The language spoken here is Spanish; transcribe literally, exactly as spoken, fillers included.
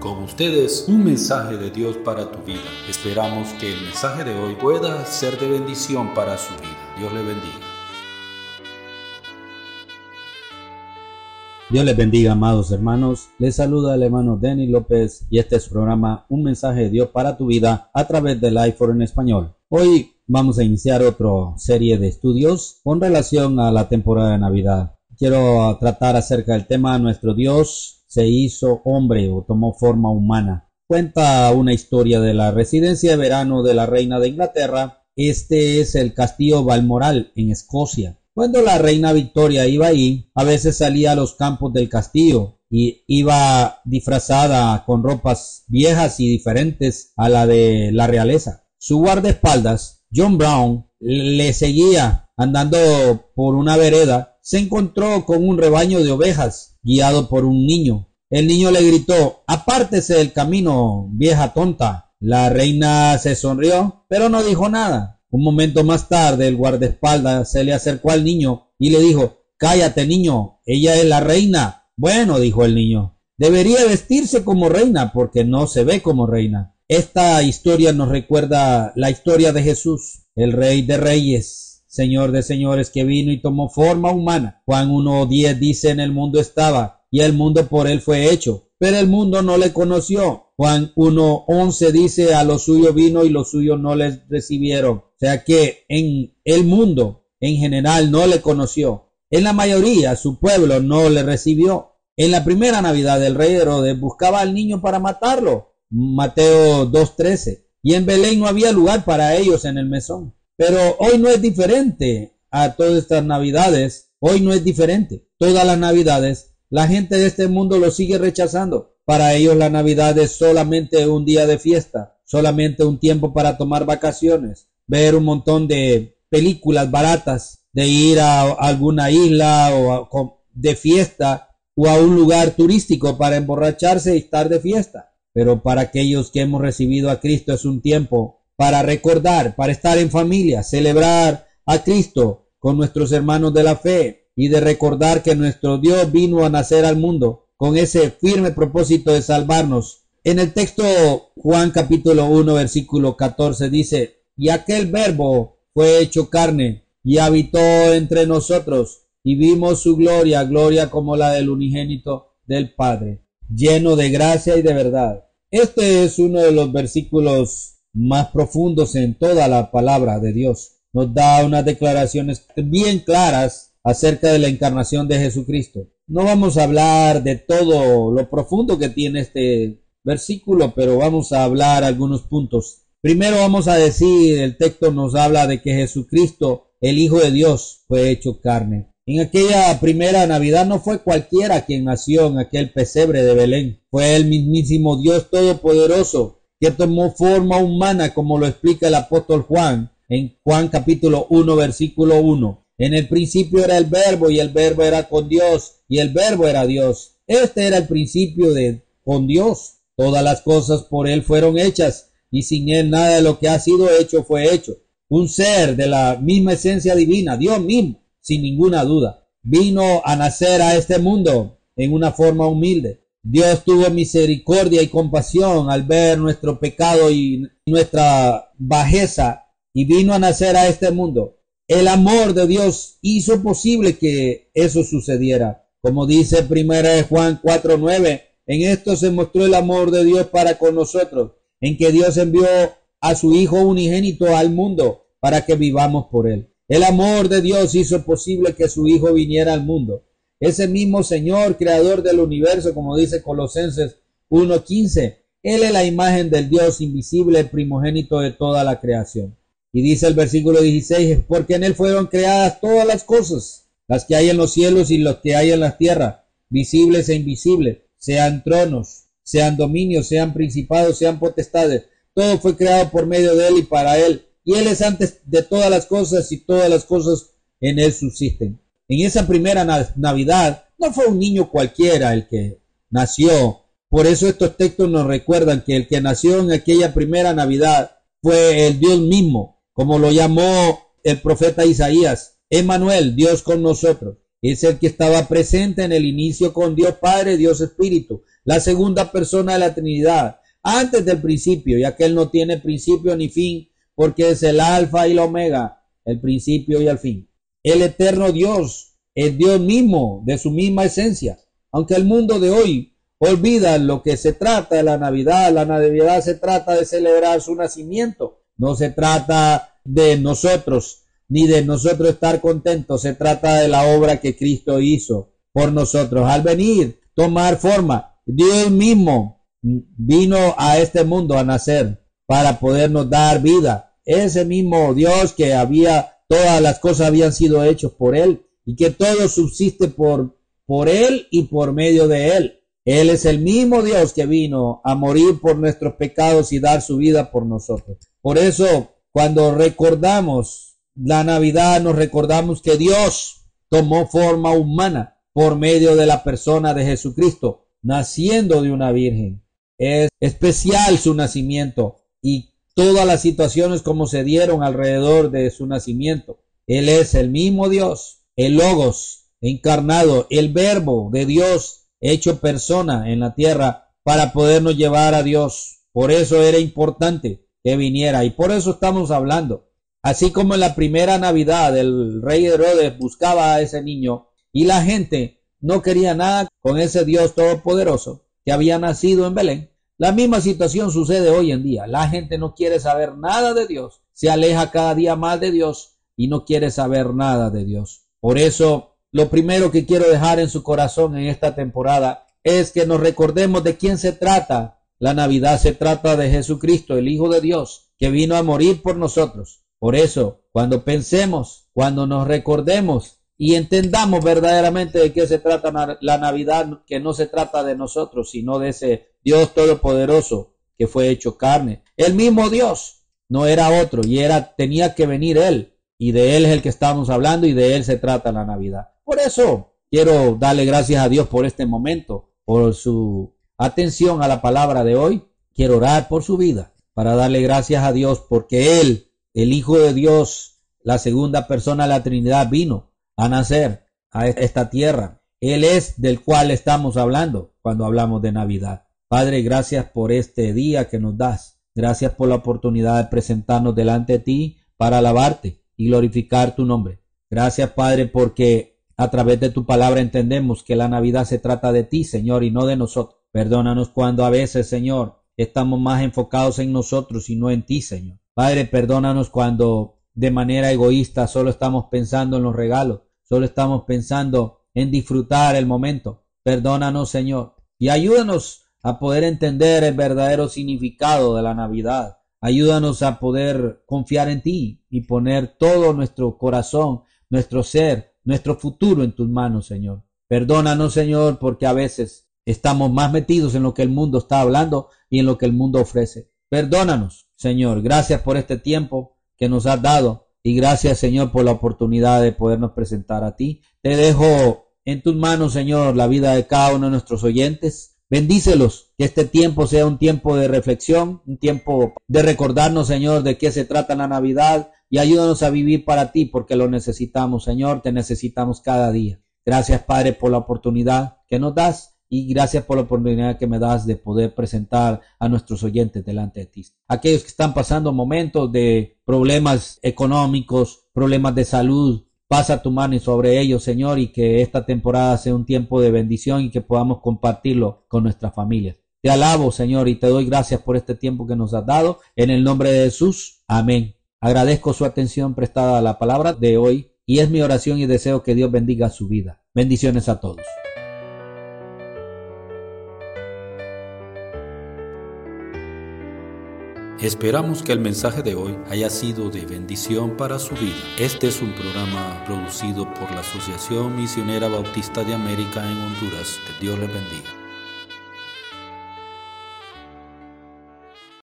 Con ustedes, un mensaje de Dios para tu vida. Esperamos que el mensaje de hoy pueda ser de bendición para su vida. Dios le bendiga. Dios les bendiga, amados hermanos. Les saluda el hermano Denny López y este es su programa Un mensaje de Dios para tu vida a través del iPhone en español. Hoy vamos a iniciar otra serie de estudios con relación a la temporada de Navidad. Quiero tratar acerca del tema Nuestro Dios se hizo hombre o tomó forma humana. Cuenta una historia de la residencia de verano de la reina de Inglaterra. Este es el castillo Balmoral en Escocia. Cuando la reina Victoria iba ahí, a veces salía a los campos del castillo y iba disfrazada con ropas viejas y diferentes a la de la realeza. Su guardaespaldas, John Brown, le seguía andando por una vereda. Se encontró con un rebaño de ovejas guiado por un niño. El niño le gritó: "Apártese del camino, vieja tonta". La reina se sonrió, pero no dijo nada. Un momento más tarde, el guardaespaldas se le acercó al niño y le dijo: "Cállate, niño, ella es la reina". "Bueno", dijo el niño, "debería vestirse como reina porque no se ve como reina". Esta historia nos recuerda la historia de Jesús, el Rey de Reyes, Señor de señores, que vino y tomó forma humana. Juan uno diez dice: "En el mundo estaba, y el mundo por él fue hecho, pero el mundo no le conoció". Juan uno once dice: "A lo suyo vino y los suyos no les recibieron". O sea que en el mundo en general no le conoció. En la mayoría su pueblo no le recibió. En la primera Navidad el rey Herodes buscaba al niño para matarlo. Mateo dos trece. Y en Belén no había lugar para ellos en el mesón. Pero hoy no es diferente a todas estas navidades. Hoy no es diferente. Todas las navidades la gente de este mundo lo sigue rechazando. Para ellos la Navidad es solamente un día de fiesta, solamente un tiempo para tomar vacaciones, ver un montón de películas baratas, de ir a alguna isla o a, de fiesta o a un lugar turístico para emborracharse y estar de fiesta. Pero para aquellos que hemos recibido a Cristo es un tiempo para recordar, para estar en familia, celebrar a Cristo con nuestros hermanos de la fe y de recordar que nuestro Dios vino a nacer al mundo con ese firme propósito de salvarnos. En el texto Juan capítulo uno versículo catorce dice: "Y aquel verbo fue hecho carne y habitó entre nosotros y vimos su gloria, gloria como la del unigénito del Padre, lleno de gracia y de verdad". Este es uno de los versículos más profundos en toda la palabra de Dios. Nos da unas declaraciones bien claras acerca de la encarnación de Jesucristo. No vamos a hablar de todo lo profundo que tiene este versículo, pero vamos a hablar algunos puntos. Primero vamos a decir, el texto nos habla de que Jesucristo, el Hijo de Dios, fue hecho carne. En aquella primera Navidad no fue cualquiera quien nació en aquel pesebre de Belén. Fue el mismísimo Dios Todopoderoso que tomó forma humana, como lo explica el apóstol Juan en Juan capítulo uno versículo uno. En el principio era el verbo y el verbo era con Dios y el verbo era Dios. Este era el principio de con Dios. Todas las cosas por él fueron hechas y sin él nada de lo que ha sido hecho fue hecho. Un ser de la misma esencia divina, Dios mismo, sin ninguna duda, vino a nacer a este mundo en una forma humilde. Dios tuvo misericordia y compasión al ver nuestro pecado y nuestra bajeza y vino a nacer a este mundo. El amor de Dios hizo posible que eso sucediera. Como dice primera de Juan cuatro nueve, en esto se mostró el amor de Dios para con nosotros, en que Dios envió a su Hijo unigénito al mundo para que vivamos por él. El amor de Dios hizo posible que su Hijo viniera al mundo. Ese mismo Señor, creador del universo, como dice Colosenses uno quince, Él es la imagen del Dios invisible, el primogénito de toda la creación. Y dice el versículo dieciséis, porque en Él fueron creadas todas las cosas, las que hay en los cielos y los que hay en la tierra, visibles e invisibles, sean tronos, sean dominios, sean principados, sean potestades. Todo fue creado por medio de Él y para Él. Y Él es antes de todas las cosas y todas las cosas en Él subsisten. En esa primera Navidad no fue un niño cualquiera el que nació. Por eso estos textos nos recuerdan que el que nació en aquella primera Navidad fue el Dios mismo, como lo llamó el profeta Isaías. Emmanuel, Dios con nosotros. Es el que estaba presente en el inicio con Dios Padre, Dios Espíritu. la segunda persona de la Trinidad, antes del principio, ya que Él no tiene principio ni fin, porque es el alfa y el omega, el principio y el fin. El eterno Dios es Dios mismo, de su misma esencia. Aunque el mundo de hoy olvida lo que se trata de la Navidad, la Navidad se trata de celebrar su nacimiento. No se trata de nosotros, ni de nosotros estar contentos. Se trata de la obra que Cristo hizo por nosotros. Al venir, tomar forma, Dios mismo vino a este mundo a nacer para podernos dar vida. Ese mismo Dios que había, todas las cosas habían sido hechas por Él y que todo subsiste por, por Él y por medio de Él. Él es el mismo Dios que vino a morir por nuestros pecados y dar su vida por nosotros. Por eso, cuando recordamos la Navidad, nos recordamos que Dios tomó forma humana por medio de la persona de Jesucristo, naciendo de una virgen. Es especial su nacimiento y todas las situaciones como se dieron alrededor de su nacimiento. Él es el mismo Dios, el Logos encarnado, el Verbo de Dios hecho persona en la tierra para podernos llevar a Dios. Por eso era importante que viniera y por eso estamos hablando. Así como en la primera Navidad el rey Herodes buscaba a ese niño y la gente no quería nada con ese Dios todopoderoso que había nacido en Belén. La misma situación sucede hoy en día. La gente no quiere saber nada de Dios, se aleja cada día más de Dios y no quiere saber nada de Dios. Por eso, lo primero que quiero dejar en su corazón en esta temporada es que nos recordemos de quién se trata. La Navidad se trata de Jesucristo, el Hijo de Dios, que vino a morir por nosotros. Por eso, cuando pensemos, cuando nos recordemos y entendamos verdaderamente de qué se trata la Navidad, que no se trata de nosotros, sino de ese Dios todopoderoso que fue hecho carne. El mismo Dios, no era otro, y era tenía que venir Él, y de Él es el que estamos hablando, y de Él se trata la Navidad. Por eso quiero darle gracias a Dios por este momento, por su atención a la palabra de hoy. Quiero orar por su vida, para darle gracias a Dios, porque Él, el Hijo de Dios, la segunda persona de la Trinidad, vino a nacer a esta tierra. Él es del cual estamos hablando cuando hablamos de Navidad. Padre, gracias por este día que nos das. Gracias por la oportunidad de presentarnos delante de ti para alabarte y glorificar tu nombre. Gracias, Padre, porque a través de tu palabra entendemos que la Navidad se trata de ti, Señor, y no de nosotros. Perdónanos cuando a veces, Señor, estamos más enfocados en nosotros y no en ti, Señor. Padre, perdónanos cuando de manera egoísta solo estamos pensando en los regalos, solo estamos pensando en disfrutar el momento. Perdónanos, Señor, y ayúdanos a poder entender el verdadero significado de la Navidad. Ayúdanos a poder confiar en ti y poner todo nuestro corazón, nuestro ser, nuestro futuro en tus manos, Señor. Perdónanos, Señor, porque a veces estamos más metidos en lo que el mundo está hablando y en lo que el mundo ofrece. Perdónanos, Señor. Gracias por este tiempo que nos has dado y gracias, Señor, por la oportunidad de podernos presentar a ti. Te dejo en tus manos, Señor, la vida de cada uno de nuestros oyentes. Bendícelos, que este tiempo sea un tiempo de reflexión, un tiempo de recordarnos, Señor, de qué se trata la Navidad y ayúdanos a vivir para ti porque lo necesitamos, Señor, te necesitamos cada día. Gracias, Padre, por la oportunidad que nos das y gracias por la oportunidad que me das de poder presentar a nuestros oyentes delante de ti. Aquellos que están pasando momentos de problemas económicos, problemas de salud, pasa tu mano sobre ellos, Señor, y que esta temporada sea un tiempo de bendición y que podamos compartirlo con nuestras familias. Te alabo, Señor, y te doy gracias por este tiempo que nos has dado. En el nombre de Jesús, amén. Agradezco su atención prestada a la palabra de hoy y es mi oración y deseo que Dios bendiga su vida. Bendiciones a todos. Esperamos que el mensaje de hoy haya sido de bendición para su vida. Este es un programa producido por la Asociación Misionera Bautista de América en Honduras. Que Dios les bendiga.